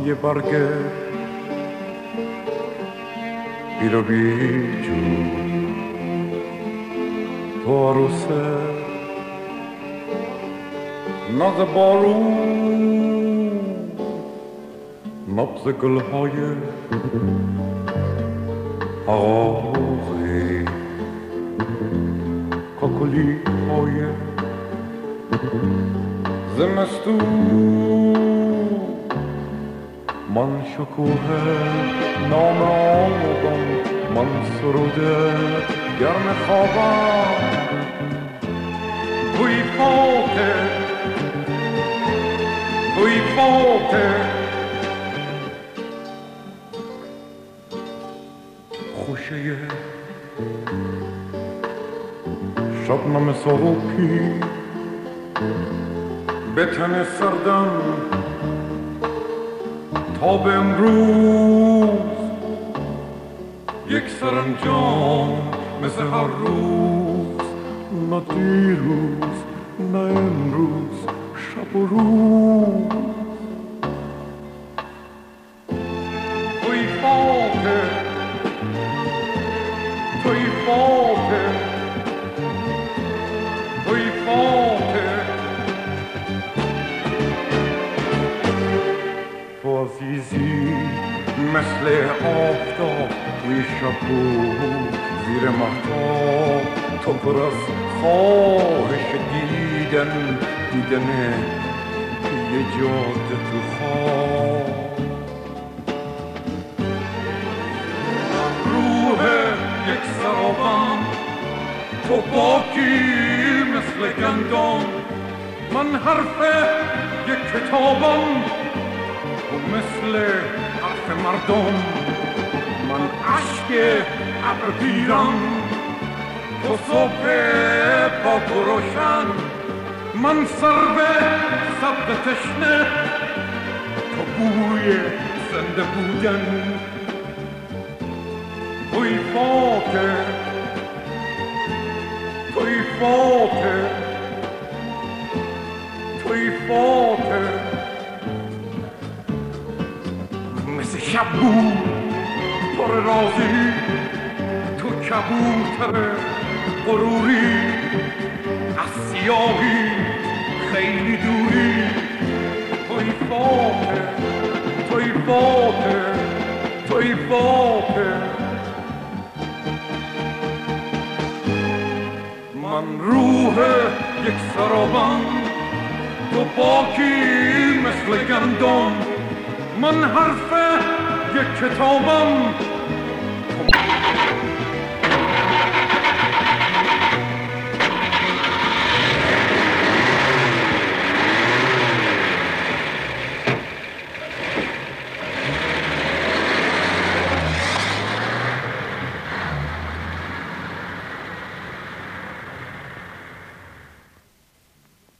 یه برگه بیر و بیجون تو عروسه ناز بارون نبض گلهای آغازی کاکلی های زمستون من شکوه نام آمدم من سروده گرم خوابم توی فاته توی فاته خوشه شبنم صبحی به تن سردم تا به امروز یک سرانجام مثل هر روز نه دیروز نه امروز شب و روز توی فاته توی فاته توی فاته تو عزیزی مثل آفتاب توی شب زیر مهتاب تو پر از خواهش دیدن یه جاده تو خواب روح یک سرابم تو باکی مثل گندم من حرف یک کتابم تو مثل حرف مردم من عشق ابر پیرم تو صبح پاک و روشن من سرو سبز تشنه تو بوی زنده بودن توی فاته توی فاته توی فاته مثل شب بود پر رازی تو کبوتر غروری از سیاهی خیلی دوری توی فاته توی فاته توی فاته من روح یک سرابم تو باکی مثل گندم من حرف یک کتابم